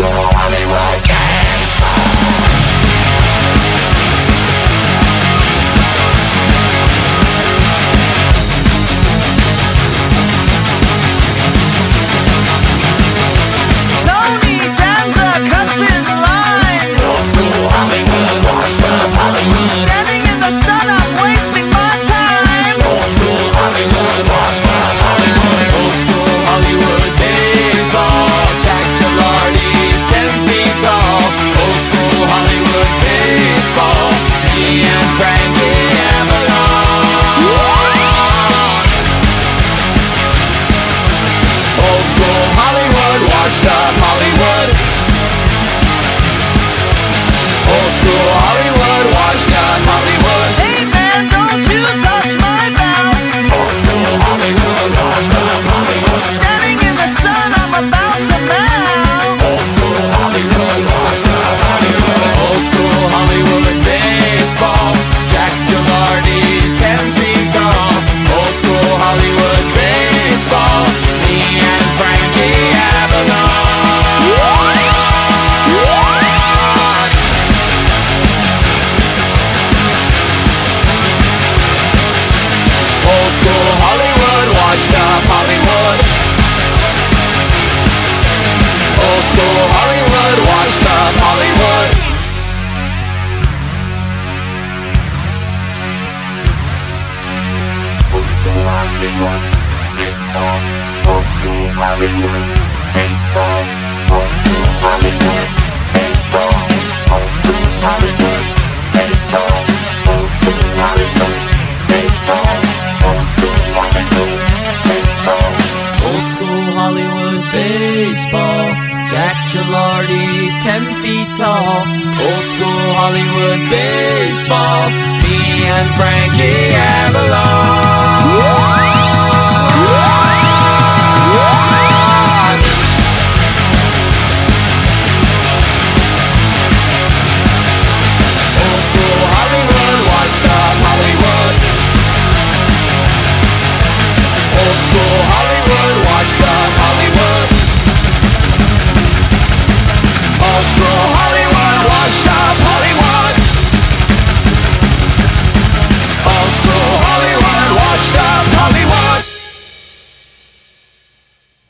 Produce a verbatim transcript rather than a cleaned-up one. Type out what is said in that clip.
school Hollywood baseball. Tony Danza cuts in line. Old school Hollywood, washed up Hollywood. Standing in the sun, I'm wasting my time. Old school Hollywood, washed up Hollywood. Old school Hollywood baseball. Jack Gilardi's ten feet tall. Old school Hollywood baseball. Me and Frankie Avalon. Old school Hollywood, washed up Hollywood. Old school Hollywood, washed up Hollywood. Hey man, don't you touch my belt. Old school Hollywood, washed up Hollywood. Standing in the sun, I'm about to melt. Old school Hollywood, washed up Hollywood. Old school Hollywood baseball. Jack Gilardi's ten feet tall. Old school Hollywood baseball. Me and Frankie Avalon. Old school Hollywood, washed up Hollywood. Old school Hollywood, washed up Hollywood. Old school Hollywood, baseball. Old school Hollywood, baseball. Old school Hollywood, baseball. Old school Hollywood, baseball. Old school Hollywood, baseball. Old school Hollywood, baseball. Old school Hollywood baseball. Jack Gilardi's ten feet tall. Old school Hollywood baseball. Me and Frankie Avalon.